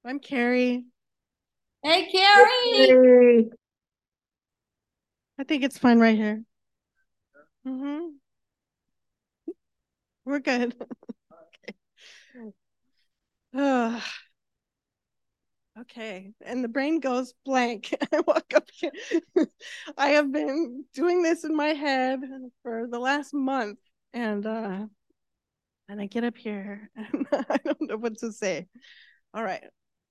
I'm Carrie. Hey, Carrie. Hey. I think it's fine right here. Mm-hmm. We're good. Ugh, okay. And the brain goes blank. I walk up here. I have been doing this in my head for the last month, and I get up here and I don't know what to say. All right.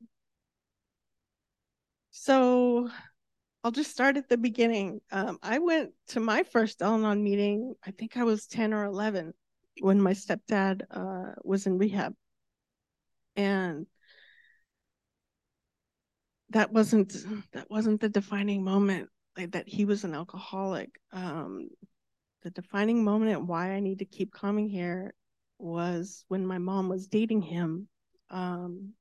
So I'll just start at the beginning. I went to my first Al Anon meeting, I think I was 10 or 11 when my stepdad was in rehab. And that wasn't the defining moment, like, that he was an alcoholic. The defining moment and why I need to keep coming here was when my mom was dating him. Um,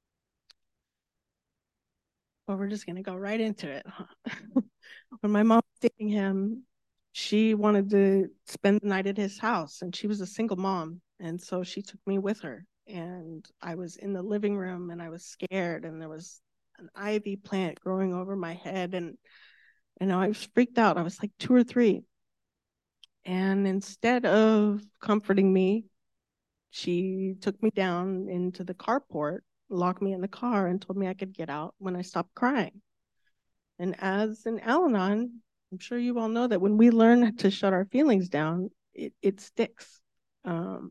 but we're just gonna go right into it. Huh? When my mom was dating him, she wanted to spend the night at his house, and she was a single mom, and so she took me with her. And I was in the living room, and I was scared, and there was an ivy plant growing over my head, and I was freaked out. I was like 2 or 3, and instead of comforting me, she took me down into the carport, locked me in the car, and told me I could get out when I stopped crying. And as an Al Anon, I'm sure you all know that when we learn to shut our feelings down, it sticks. Um,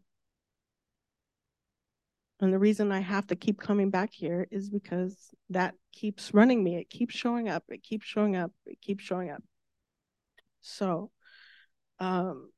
and the reason I have to keep coming back here is because that keeps running me. It keeps showing up. It keeps showing up. It keeps showing up. So, um,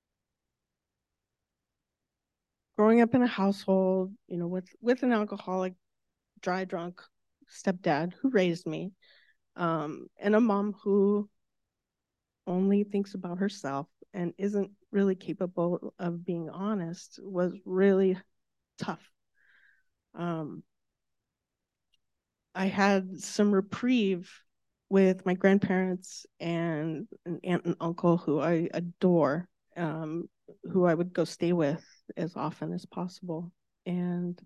growing up in a household, with an alcoholic, dry drunk stepdad who raised me, and a mom who only thinks about herself and isn't really capable of being honest, was really tough. Um, I had some reprieve with my grandparents and an aunt and uncle who I adore, um, who I would go stay with as often as possible. And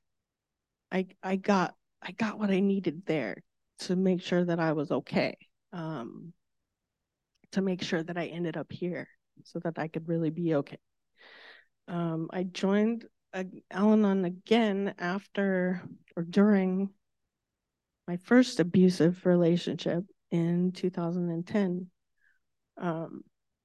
I got what I needed there to make sure that I was okay. Um, to make sure that I ended up here so that I could really be okay. I joined Al Anon again after or during my first abusive relationship in 2010. Um,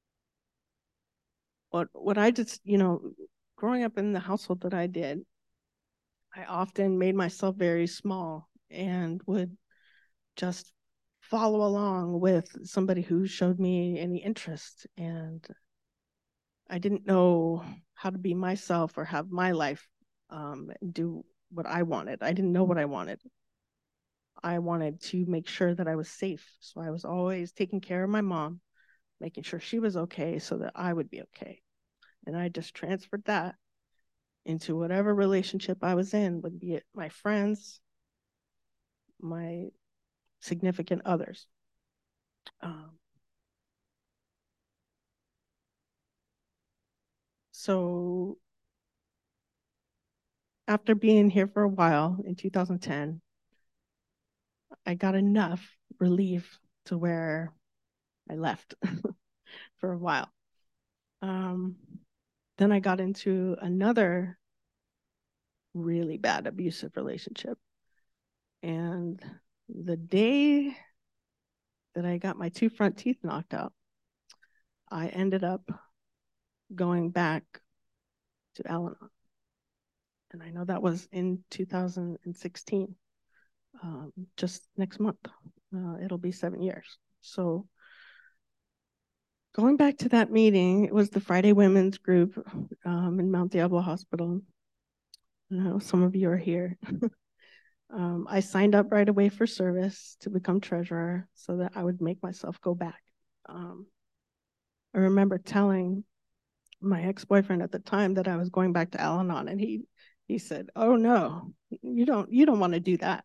what I just, growing up in the household that I did, I often made myself very small and would just follow along with somebody who showed me any interest. And I didn't know how to be myself or have my life, and do what I wanted. I didn't know what I wanted. I wanted to make sure that I was safe. So I was always taking care of my mom, making sure she was okay so that I would be okay. And I just transferred that into whatever relationship I was in, would be it my friends, my significant others. Um, so after being here for a while in 2010, I got enough relief to where I left for a while. Um, then I got into another really bad abusive relationship. And the day that I got my 2 front teeth knocked out, I ended up going back to Al Anon. And I know that was in 2016, just next month. It'll be 7 years. So going back to that meeting, it was the Friday Women's Group, in Mount Diablo Hospital. I know some of you are here. I signed up right away for service to become treasurer so that I would make myself go back. Um, I remember telling my ex-boyfriend at the time that I was going back to Al-Anon, and he said, "Oh no, you don't want to do that."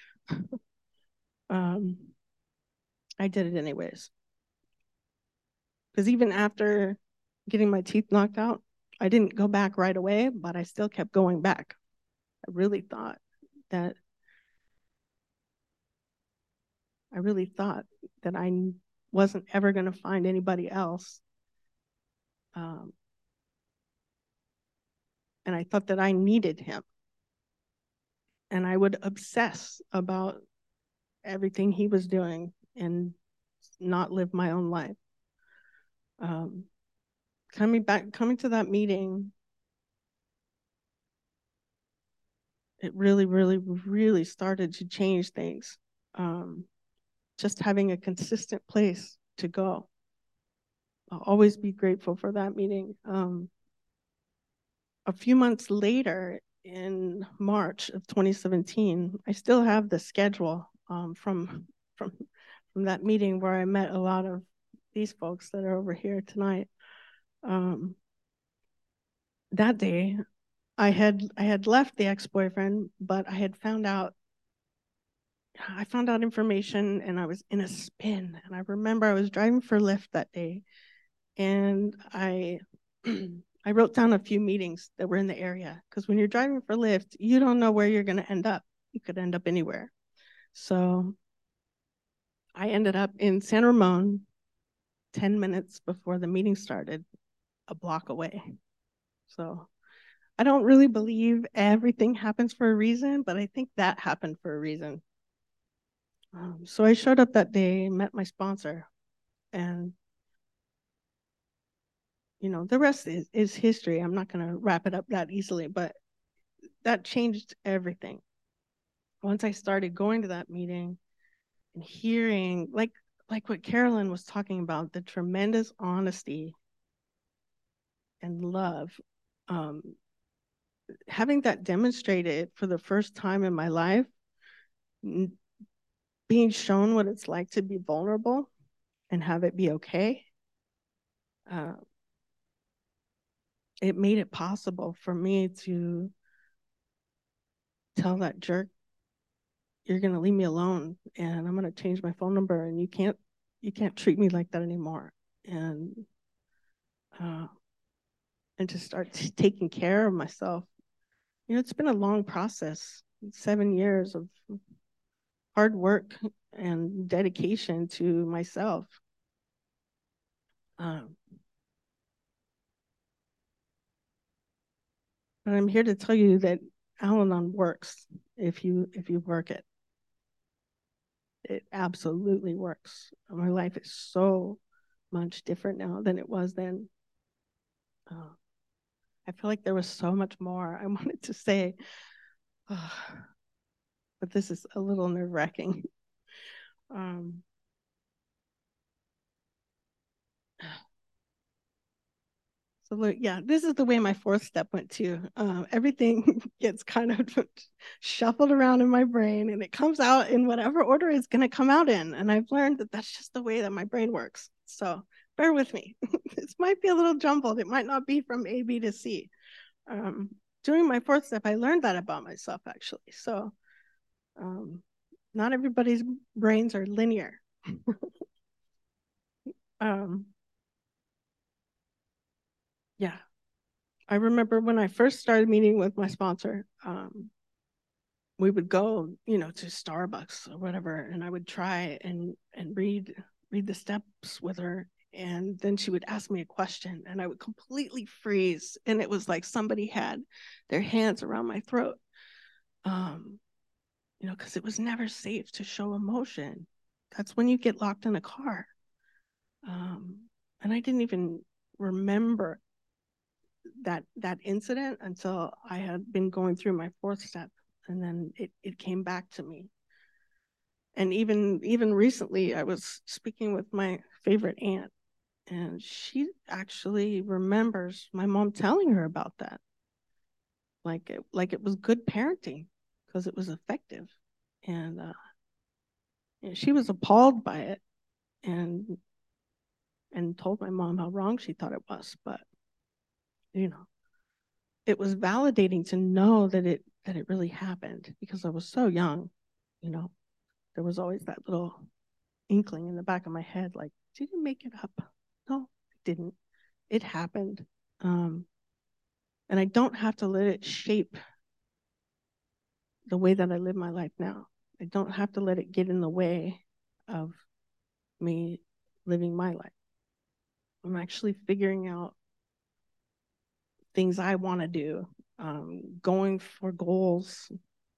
Um, I did it anyways, because even after getting my teeth knocked out, I didn't go back right away, but I still kept going back. I really thought that really thought that I wasn't ever going to find anybody else. And I thought that I needed him. And I would obsess about everything he was doing and not live my own life. Coming to that meeting, it really, really, really started to change things. Just having a consistent place to go. I'll always be grateful for that meeting. A few months later, in March of 2017, I still have the schedule from that meeting where I met a lot of these folks that are over here tonight. That day, I had left the ex-boyfriend, but I found out information, and I was in a spin. And I remember I was driving for Lyft that day, and I I wrote down a few meetings that were in the area, because when you're driving for Lyft, you don't know where you're going to end up. You could end up anywhere. So I ended up in San Ramon 10 minutes before the meeting started, a block away. So I don't really believe everything happens for a reason, but I think that happened for a reason. So I showed up that day, met my sponsor, and the rest is history. I'm not going to wrap it up that easily, but that changed everything. Once I started going to that meeting and hearing, like what Carolyn was talking about, the tremendous honesty and love, having that demonstrated for the first time in my life, being shown what it's like to be vulnerable and have it be okay, it made it possible for me to tell that jerk, you're going to leave me alone, and I'm going to change my phone number, and you can't treat me like that anymore. And to start taking care of myself. It's been a long process, 7 years of hard work and dedication to myself. But I'm here to tell you that Al-Anon works if you work it. It absolutely works. My life is so much different now than it was then. I feel like there was so much more I wanted to say, but this is a little nerve-wracking. So look, yeah, this is the way my fourth step went too. Everything gets kind of shuffled around in my brain, and it comes out in whatever order it's going to come out in. And I've learned that that's just the way that my brain works. So bear with me. This might be a little jumbled. It might not be from A, B to C. During my fourth step, I learned that about myself, actually. So not everybody's brains are linear. Yeah. I remember when I first started meeting with my sponsor, we would go, to Starbucks or whatever, and I would try and read the steps with her. And then she would ask me a question, and I would completely freeze. And it was like somebody had their hands around my throat, because it was never safe to show emotion. That's when you get locked in a car. And I didn't even remember that incident until I had been going through my fourth step, and then it came back to me. And even recently, I was speaking with my favorite aunt, and she actually remembers my mom telling her about that, like it was good parenting because it was effective. And she was appalled by it, and told my mom how wrong she thought it was. But it was validating to know that it really happened, because I was so young. There was always that little inkling in the back of my head, like, did you make it up? No, I didn't. It happened. And I don't have to let it shape the way that I live my life now. I don't have to let it get in the way of me living my life. I'm actually figuring out things I want to do, going for goals.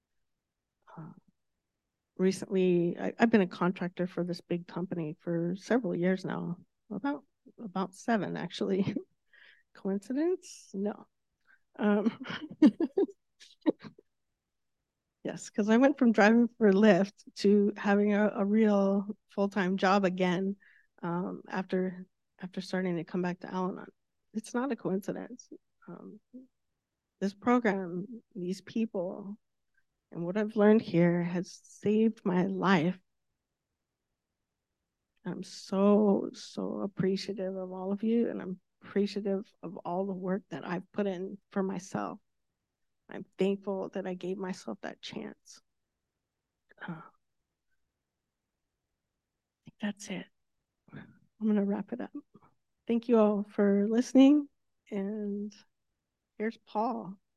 Recently, I've been a contractor for this big company for several years now, about 7 actually. Coincidence? No. Yes, because I went from driving for Lyft to having a real full-time job again, after starting to come back to Al-Anon. It's not a coincidence. This program, these people, and what I've learned here has saved my life. I'm so appreciative of all of you, and I'm appreciative of all the work that I've put in for myself. I'm thankful that I gave myself that chance. I think that's it. I'm going to wrap it up. Thank you all for listening. And here's Paul.